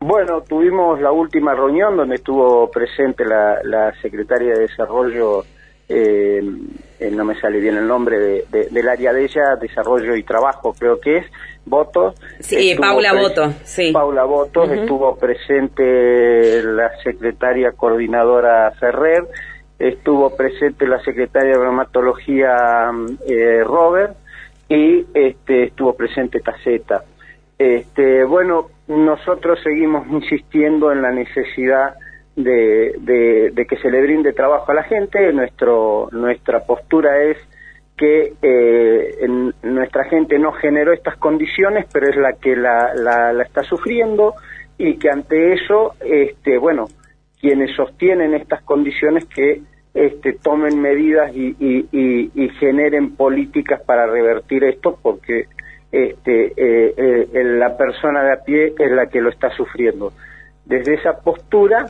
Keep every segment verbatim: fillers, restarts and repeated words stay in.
Bueno, tuvimos la última reunión donde estuvo presente la, la secretaria de Desarrollo, eh, eh, no me sale bien el nombre de, de, del área de ella, Desarrollo y Trabajo creo que es, Botos. Sí, Paula Boto, sí. Paula Botos, uh-huh. Estuvo presente la secretaria coordinadora Ferrer, estuvo presente la secretaria de Bromatología eh, Robert y este, estuvo presente Taceta. Este, bueno, nosotros seguimos insistiendo en la necesidad de, de, de que se le brinde trabajo a la gente. Nuestro, nuestra postura es que eh, en, nuestra gente no generó estas condiciones, pero es la que la, la, la está sufriendo, y que ante eso, este, bueno, quienes sostienen estas condiciones que este, tomen medidas y, y, y, y generen políticas para revertir esto, porque este, eh, eh, la persona de a pie es la que lo está sufriendo. Desde esa postura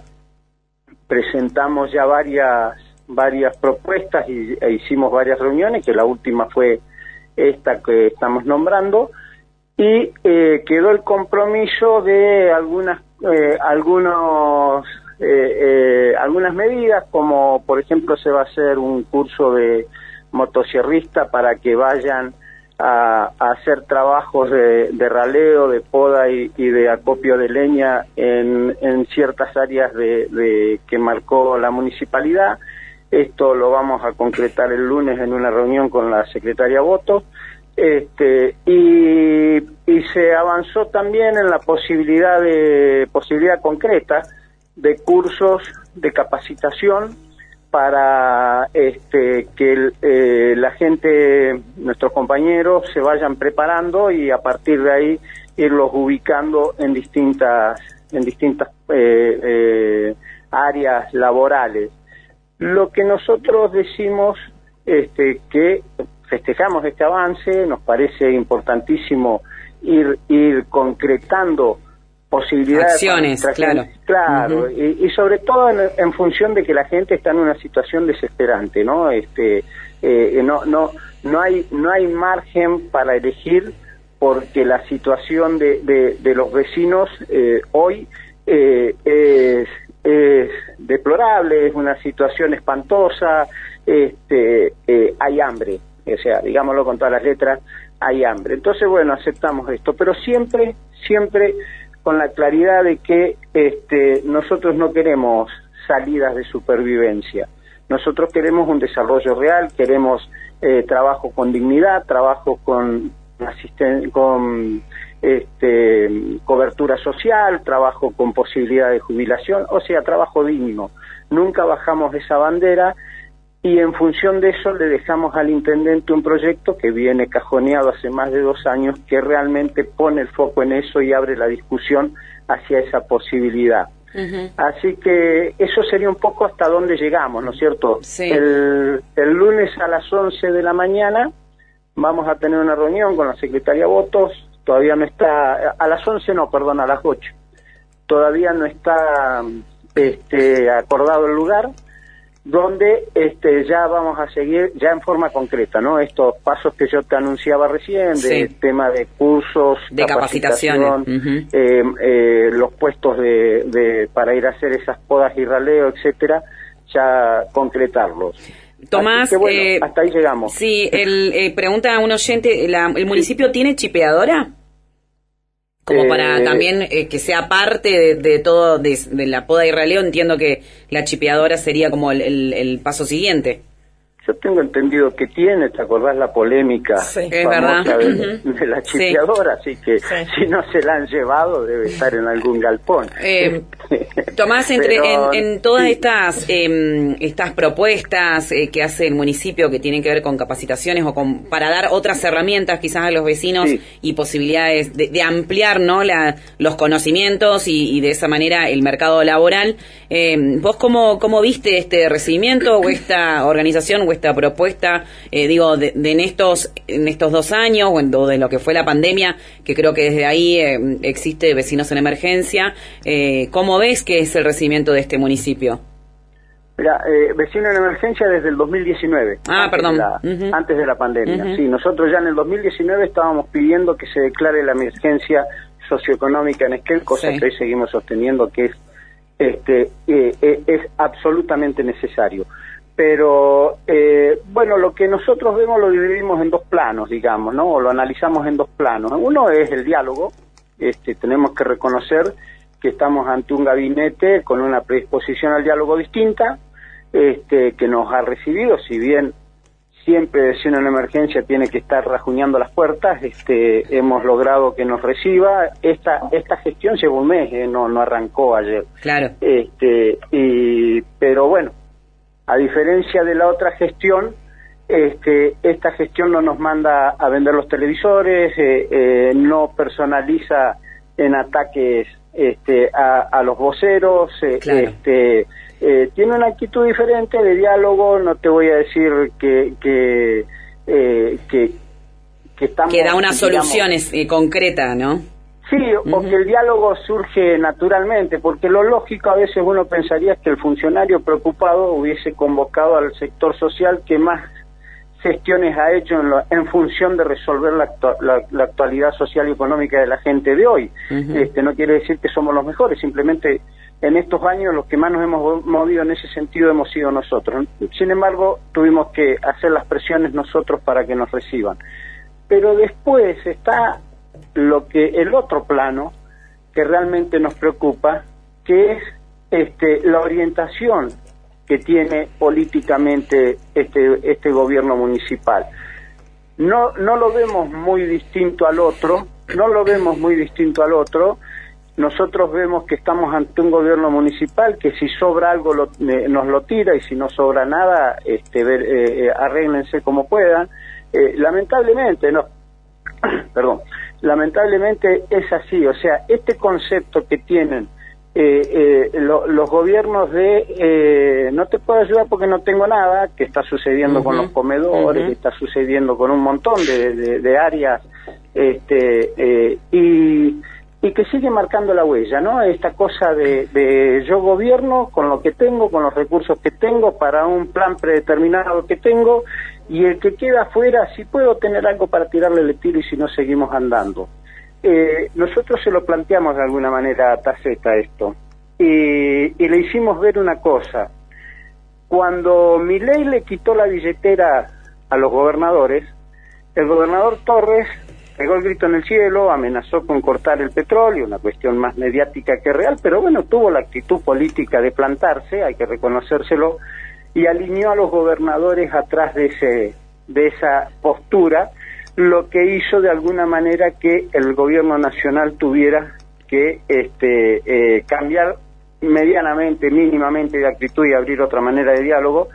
presentamos ya varias varias propuestas y e hicimos varias reuniones, que la última fue esta que estamos nombrando, y eh, quedó el compromiso de algunas eh, algunos eh, eh, algunas medidas, como por ejemplo se va a hacer un curso de motosierrista para que vayan a, a hacer trabajos de, de raleo, de poda y, y de acopio de leña en, en ciertas áreas de, de que marcó la municipalidad. Esto lo vamos a concretar el lunes en una reunión con la secretaria Boto, este, y, y se avanzó también en la posibilidad de posibilidad concreta de cursos de capacitación para este, que el, eh, la gente, nuestros compañeros, se vayan preparando y a partir de ahí irlos ubicando en distintas en distintas eh, eh, áreas laborales. Lo que nosotros decimos, este, que festejamos este avance, nos parece importantísimo ir ir concretando posibilidades, acciones, claro, claro, uh-huh. y, y sobre todo en, en función de que la gente está en una situación desesperante, ¿no? Este, eh, no, no, no hay, no hay margen para elegir, porque la situación de, de, de los vecinos eh, hoy eh, es es deplorable, es una situación espantosa, este, eh, hay hambre, o sea, digámoslo con todas las letras, hay hambre. Entonces, bueno, aceptamos esto, pero siempre, siempre con la claridad de que este, nosotros no queremos salidas de supervivencia, nosotros queremos un desarrollo real, queremos eh, trabajo con dignidad, trabajo con asisten con este, cobertura social, trabajo con posibilidad de jubilación, o sea, trabajo digno. Nunca bajamos esa bandera, y en función de eso le dejamos al intendente un proyecto que viene cajoneado hace más de dos años, que realmente pone el foco en eso y abre la discusión hacia esa posibilidad. Uh-huh. Así que eso sería un poco hasta dónde llegamos, ¿no es cierto? Sí. El, el lunes a las once de la mañana vamos a tener una reunión con la secretaria Botos. Todavía no está, a las once no, perdón, a las ocho. Todavía no está este, acordado el lugar, donde este, ya vamos a seguir, ya en forma concreta, ¿no? Estos pasos que yo te anunciaba recién, sí. de tema de cursos, de capacitación, uh-huh. eh, eh, los puestos de, de para ir a hacer esas podas y raleo, etcétera, ya concretarlos. Tomás, que, bueno, eh, hasta ahí llegamos. Sí, el, eh, pregunta a un oyente, la, ¿el municipio sí. tiene chipeadora? Como eh, para también eh, que sea parte de, de todo, de, de la poda y raleo. Entiendo que la chipeadora sería como el, el, el paso siguiente. Yo tengo entendido que tiene, ¿te acordás la polémica sí, famosa es de, de la chipeadora? Sí. Así que sí. si no se la han llevado debe estar en algún galpón. Eh, Tomás, entre Pero, en, en todas sí. estas eh, estas propuestas eh, que hace el municipio, que tienen que ver con capacitaciones o con para dar otras herramientas quizás a los vecinos sí. y posibilidades de, de ampliar, ¿no?, la, los conocimientos y, y de esa manera el mercado laboral, eh, ¿vos cómo, cómo viste este recibimiento o esta organización o esta propuesta, eh, digo, de, de en estos en estos dos años o, en, o de lo que fue la pandemia, que creo que desde ahí eh, existe Vecinos en Emergencia? Eh, ¿Cómo ves que es el recibimiento de este municipio? Mira, eh, Vecinos en Emergencia desde el dos mil diecinueve. Ah, antes perdón. De la, uh-huh. Antes de la pandemia. Uh-huh. Sí, nosotros ya en el dos mil diecinueve estábamos pidiendo que se declare la emergencia socioeconómica en Esquel, cosa sí. que hoy seguimos sosteniendo que es este eh, eh, es absolutamente necesario. Pero eh, bueno, lo que nosotros vemos lo dividimos en dos planos, digamos, ¿no? O lo analizamos en dos planos. Uno es el diálogo. Este, tenemos que reconocer que estamos ante un gabinete con una predisposición al diálogo distinta, este, que nos ha recibido, si bien siempre si una emergencia tiene que estar rajuñando las puertas, este, hemos logrado que nos reciba. Esta esta gestión lleva un mes, eh, no no arrancó ayer. Claro. Este, y, pero bueno, a diferencia de la otra gestión, este, esta gestión no nos manda a vender los televisores, eh, eh, no personaliza en ataques este, a, a los voceros, eh, claro. este, eh, tiene una actitud diferente de diálogo. No te voy a decir que que eh, que, que estamos, que da unas digamos, soluciones eh, concretas, ¿no? Sí, uh-huh. O que el diálogo surge naturalmente, porque lo lógico a veces uno pensaría que el funcionario preocupado hubiese convocado al sector social que más gestiones ha hecho en, lo, en función de resolver la, actu- la, la actualidad social y económica de la gente de hoy. Uh-huh. Este, no quiere decir que somos los mejores, simplemente en estos años los que más nos hemos movido en ese sentido hemos sido nosotros. Sin embargo, tuvimos que hacer las presiones nosotros para que nos reciban. Pero después está lo que el otro plano que realmente nos preocupa, que es este, la orientación que tiene políticamente este este gobierno municipal. No no lo vemos muy distinto al otro, no lo vemos muy distinto al otro. Nosotros vemos que estamos ante un gobierno municipal que si sobra algo lo, eh, nos lo tira, y si no sobra nada, este ver, eh, arréglense como puedan. Eh, lamentablemente, no, perdón, lamentablemente es así. O sea, este concepto que tienen Eh, eh, lo, los gobiernos de eh, no te puedo ayudar porque no tengo nada, que está sucediendo uh-huh. con los comedores, uh-huh. que está sucediendo con un montón de, de, de áreas, este eh, y, y que sigue marcando la huella, ¿no? Esta cosa de, de yo gobierno con lo que tengo, con los recursos que tengo, para un plan predeterminado que tengo, y el que queda afuera, si puedo tener algo para tirarle, le tiro, y si no, seguimos andando. Eh, nosotros se lo planteamos de alguna manera a Taceta esto, y, y le hicimos ver una cosa. Cuando Milei le quitó la billetera a los gobernadores, el gobernador Torres pegó el grito en el cielo, amenazó con cortar el petróleo, una cuestión más mediática que real, pero bueno, tuvo la actitud política de plantarse, hay que reconocérselo, y alineó a los gobernadores atrás de ese de esa postura, lo que hizo de alguna manera que el gobierno nacional tuviera que este, eh, cambiar medianamente, mínimamente de actitud y abrir otra manera de diálogo,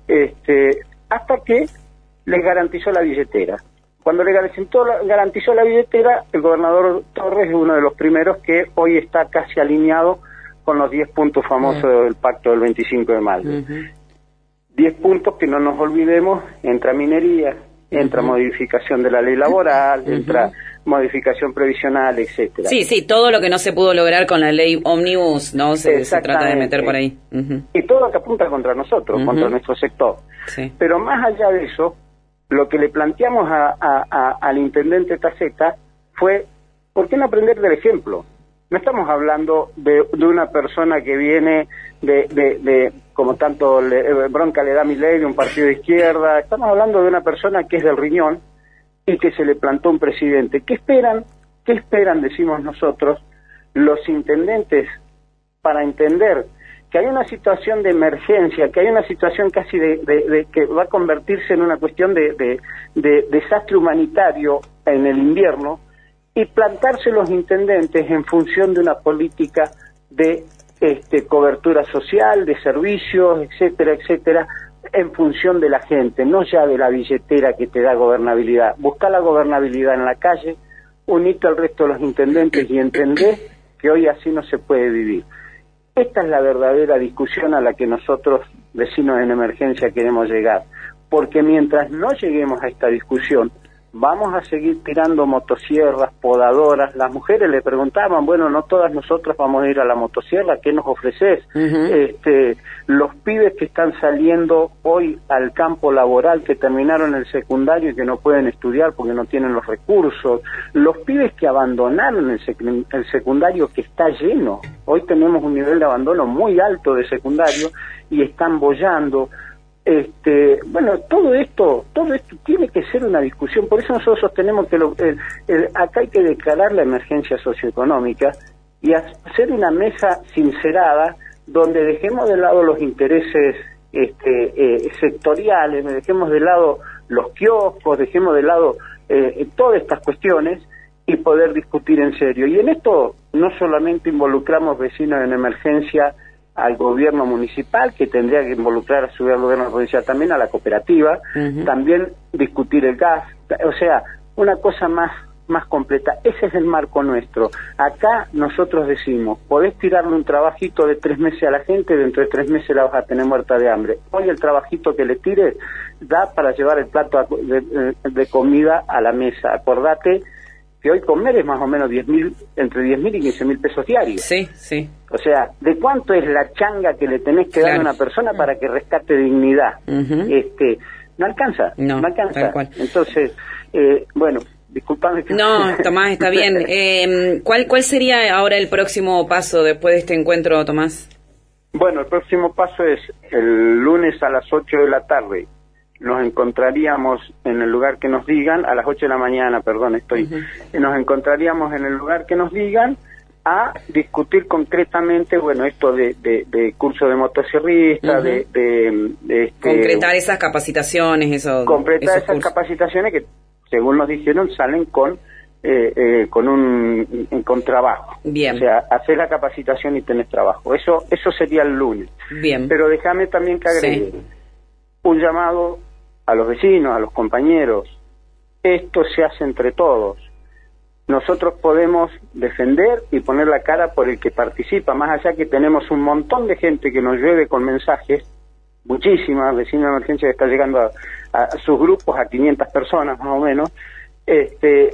este, hasta que les garantizó la billetera. Cuando le garantizó la, garantizó la billetera, el gobernador Torres es uno de los primeros que hoy está casi alineado con los diez puntos famosos uh-huh. del pacto del veinticinco de mayo. Uh-huh. diez puntos que, no nos olvidemos, entra minería, entra uh-huh. modificación de la ley laboral, uh-huh. entra modificación previsional, etcétera. Sí, sí, todo lo que no se pudo lograr con la ley Omnibus, ¿no? Se, se trata de meter por ahí. Uh-huh. Y todo lo que apunta contra nosotros, uh-huh. contra nuestro sector. Sí. Pero más allá de eso, lo que le planteamos a, a, a, al intendente Taceta fue, ¿por qué no aprender del ejemplo? No estamos hablando de, de una persona que viene de, de, de como tanto le, bronca le da Milei, de un partido de izquierda. Estamos hablando de una persona que es del Riñón y que se le plantó un presidente. ¿Qué esperan? ¿Qué esperan, decimos nosotros, los intendentes para entender que hay una situación de emergencia, que hay una situación casi de, de, de que va a convertirse en una cuestión de, de, de desastre humanitario en el invierno, y plantarse los intendentes en función de una política de este, cobertura social, de servicios, etcétera, etcétera, en función de la gente, no ya de la billetera que te da gobernabilidad? Busca la gobernabilidad en la calle, unite al resto de los intendentes y entendé que hoy así no se puede vivir. Esta es la verdadera discusión a la que nosotros, vecinos en emergencia, queremos llegar, porque mientras no lleguemos a esta discusión, vamos a seguir tirando motosierras, podadoras. Las mujeres le preguntaban, bueno, no todas nosotras vamos a ir a la motosierra, ¿qué nos ofreces? Uh-huh. Este, los pibes que están saliendo hoy al campo laboral, que terminaron el secundario y que no pueden estudiar porque no tienen los recursos, los pibes que abandonaron el, sec- el secundario, que está lleno. Hoy tenemos un nivel de abandono muy alto de secundario y están boyando. Este, bueno, todo esto, todo esto tiene que ser una discusión. Por eso nosotros sostenemos que lo, el, el, acá hay que declarar la emergencia socioeconómica y hacer una mesa sincerada donde dejemos de lado los intereses este, eh, sectoriales, dejemos de lado los kioscos, dejemos de lado eh, todas estas cuestiones y poder discutir en serio. Y en esto no solamente involucramos vecinos en emergencia al gobierno municipal, que tendría que involucrar a su gobierno provincial, también a la cooperativa, uh-huh. también discutir el gas, o sea, una cosa más más completa. Ese es el marco nuestro. Acá nosotros decimos, podés tirarle un trabajito de tres meses a la gente, dentro de tres meses la vas a tener muerta de hambre. Hoy el trabajito que le tires da para llevar el plato de, de, de comida a la mesa. Acordate que hoy comer es más o menos diez mil, entre diez mil y quince mil pesos diarios. Sí, sí. O sea, ¿de cuánto es la changa que le tenés que claro. dar a una persona para que rescate dignidad? Uh-huh. Este, no alcanza, no, no alcanza. Tal cual. Entonces, eh, bueno, disculpame. Que... No, Tomás, está bien. Eh, ¿cuál, ¿Cuál sería ahora el próximo paso después de este encuentro, Tomás? Bueno, el próximo paso es el lunes a las ocho de la tarde. Nos encontraríamos en el lugar que nos digan, a las ocho de la mañana, perdón, estoy, uh-huh. nos encontraríamos en el lugar que nos digan a discutir concretamente, bueno, esto de, de, de curso de motosierrista, uh-huh. de, de, de este, concretar esas capacitaciones, eso. Concretar esas cursos. capacitaciones que, según nos dijeron, salen con eh, eh, con un con trabajo. Bien. O sea, hacer la capacitación y tener trabajo. Eso eso sería el lunes. Bien. Pero déjame también que agregue sí. un llamado a los vecinos, a los compañeros. Esto se hace entre todos. Nosotros podemos defender y poner la cara por el que participa, más allá que tenemos un montón de gente que nos llueve con mensajes, muchísimas, vecinos de emergencia que está llegando a, a, a sus grupos, a quinientas personas más o menos. Este,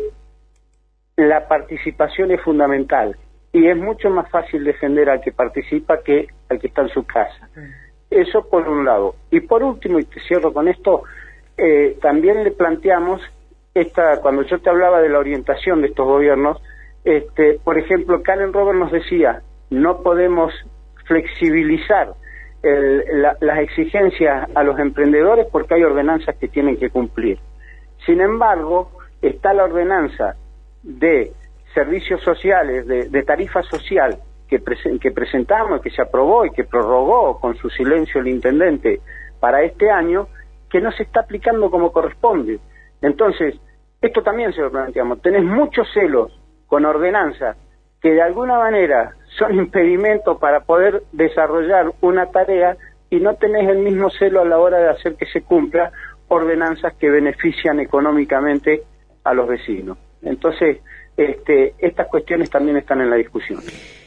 la participación es fundamental y es mucho más fácil defender al que participa que al que está en su casa. Eso por un lado. Y por último, y te cierro con esto, eh, también le planteamos esta, cuando yo te hablaba de la orientación de estos gobiernos, este, por ejemplo, Karen Robert nos decía, no podemos flexibilizar el, la, las exigencias a los emprendedores porque hay ordenanzas que tienen que cumplir. Sin embargo, está la ordenanza de servicios sociales, de, de tarifa social, que, presen, que presentamos, que se aprobó y que prorrogó con su silencio el intendente para este año, que no se está aplicando como corresponde. Entonces, esto también se lo planteamos. Tenés muchos celos con ordenanzas que de alguna manera son impedimentos para poder desarrollar una tarea y no tenés el mismo celo a la hora de hacer que se cumpla ordenanzas que benefician económicamente a los vecinos. Entonces, este, estas cuestiones también están en la discusión.